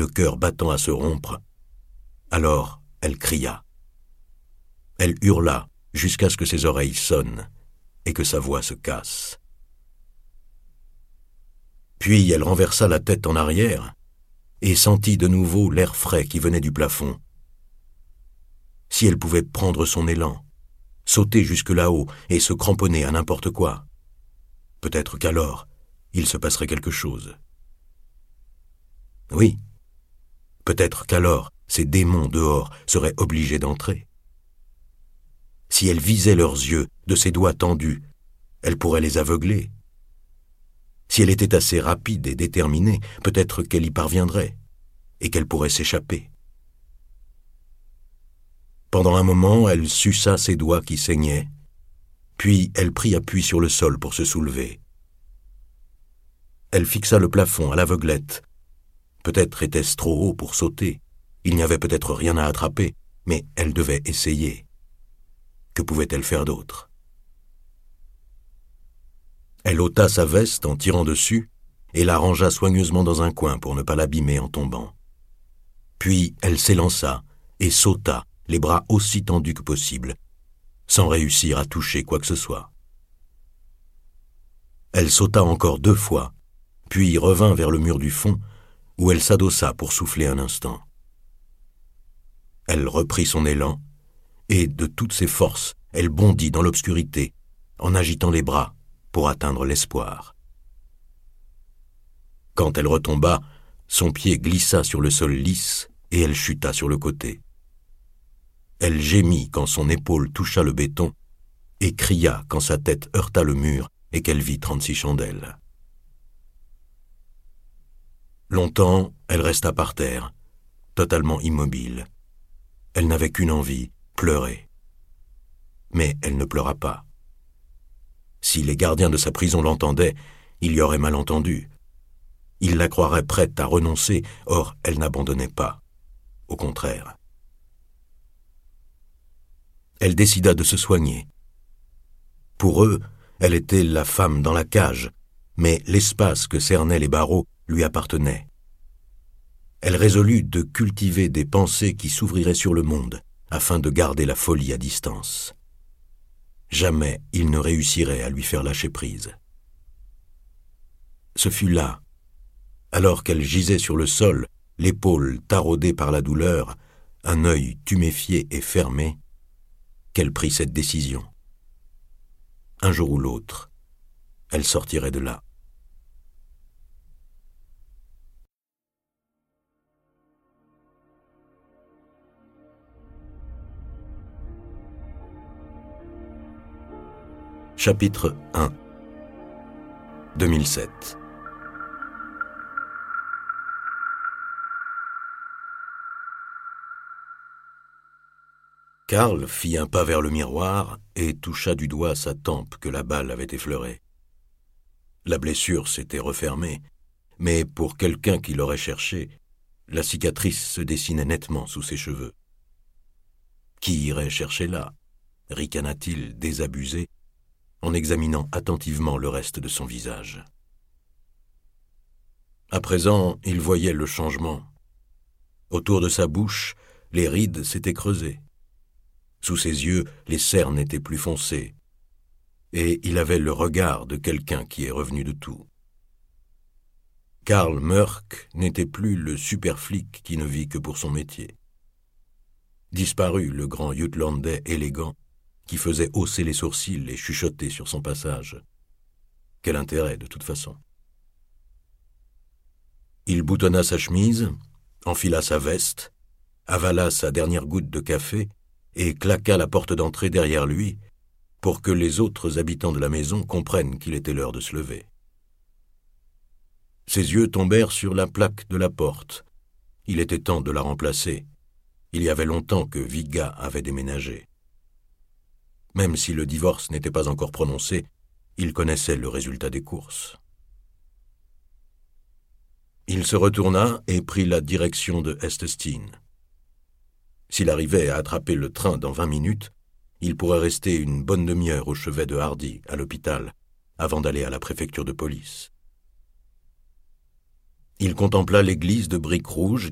le cœur battant à se rompre. Alors elle cria. Elle hurla jusqu'à ce que ses oreilles sonnent et que sa voix se casse. Puis elle renversa la tête en arrière et sentit de nouveau l'air frais qui venait du plafond. Si elle pouvait prendre son élan, sauter jusque là-haut et se cramponner à n'importe quoi, peut-être qu'alors il se passerait quelque chose. Oui, peut-être qu'alors ces démons dehors seraient obligés d'entrer. Si elle visait leurs yeux de ses doigts tendus, elle pourrait les aveugler. Si elle était assez rapide et déterminée, peut-être qu'elle y parviendrait et qu'elle pourrait s'échapper. Pendant un moment, elle suça ses doigts qui saignaient, puis elle prit appui sur le sol pour se soulever. Elle fixa le plafond à l'aveuglette. Peut-être était-ce trop haut pour sauter, il n'y avait peut-être rien à attraper, mais elle devait essayer. Que pouvait-elle faire d'autre? Elle ôta sa veste en tirant dessus et la rangea soigneusement dans un coin pour ne pas l'abîmer en tombant. Puis elle s'élança et sauta, les bras aussi tendus que possible, sans réussir à toucher quoi que ce soit. Elle sauta encore 2 fois, puis revint vers le mur du fond, où elle s'adossa pour souffler un instant. Elle reprit son élan, et de toutes ses forces, elle bondit dans l'obscurité, en agitant les bras pour atteindre l'espoir. Quand elle retomba, son pied glissa sur le sol lisse et elle chuta sur le côté. Elle gémit quand son épaule toucha le béton et cria quand sa tête heurta le mur et qu'elle vit 36 chandelles. Longtemps, elle resta par terre, totalement immobile. Elle n'avait qu'une envie, pleurer. Mais elle ne pleura pas. Si les gardiens de sa prison l'entendaient, il y aurait malentendu. Ils la croiraient prête à renoncer, or elle n'abandonnait pas. Au contraire. Elle décida de se soigner. Pour eux, elle était la femme dans la cage, mais l'espace que cernaient les barreaux lui appartenait. Elle résolut de cultiver des pensées qui s'ouvriraient sur le monde, afin de garder la folie à distance. Jamais il ne réussirait à lui faire lâcher prise. Ce fut là, alors qu'elle gisait sur le sol, l'épaule taraudée par la douleur, un œil tuméfié et fermé, qu'elle prit cette décision. Un jour ou l'autre, elle sortirait de là. Chapitre 1 2007 Karl fit un pas vers le miroir et toucha du doigt sa tempe que la balle avait effleurée. La blessure s'était refermée, mais pour quelqu'un qui l'aurait cherchée, la cicatrice se dessinait nettement sous ses cheveux. Qui irait chercher là? Ricana-t-il désabusé, en examinant attentivement le reste de son visage. À présent, il voyait le changement. Autour de sa bouche, les rides s'étaient creusées. Sous ses yeux, les cernes étaient plus foncées. Et il avait le regard de quelqu'un qui est revenu de tout. Karl Mörk n'était plus le super flic qui ne vit que pour son métier. Disparu le grand Jutlandais élégant, qui faisait hausser les sourcils et chuchoter sur son passage. Quel intérêt, de toute façon. Il boutonna sa chemise, enfila sa veste, avala sa dernière goutte de café et claqua la porte d'entrée derrière lui pour que les autres habitants de la maison comprennent qu'il était l'heure de se lever. Ses yeux tombèrent sur la plaque de la porte. Il était temps de la remplacer. Il y avait longtemps que Vigga avait déménagé. Même si le divorce n'était pas encore prononcé, il connaissait le résultat des courses. Il se retourna et prit la direction de Hestestein. S'il arrivait à attraper le train dans 20 minutes, il pourrait rester une bonne demi-heure au chevet de Hardy, à l'hôpital, avant d'aller à la préfecture de police. Il contempla l'église de briques rouges